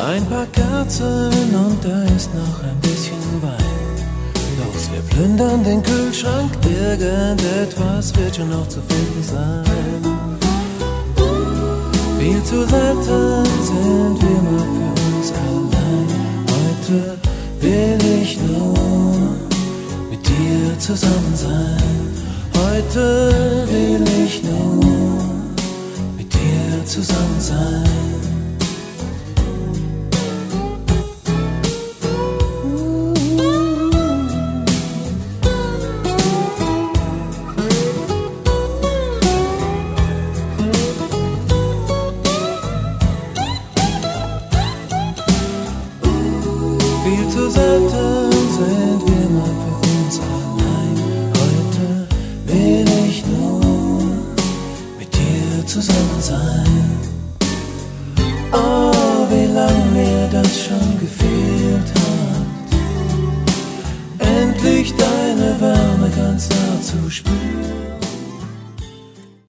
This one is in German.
Ein paar Kerzen und da ist noch ein bisschen Wein. Los, wir plündern den Kühlschrank, irgendetwas wird schon noch zu finden sein. Viel zu selten sind wir mal für uns allein. Heute will ich nur mit dir zusammen sein. Heute will ich nur mit dir zusammen sein. Viel zu selten sind wir mal für uns allein. Heute will ich nur mit dir zusammen sein. Oh, wie lang wir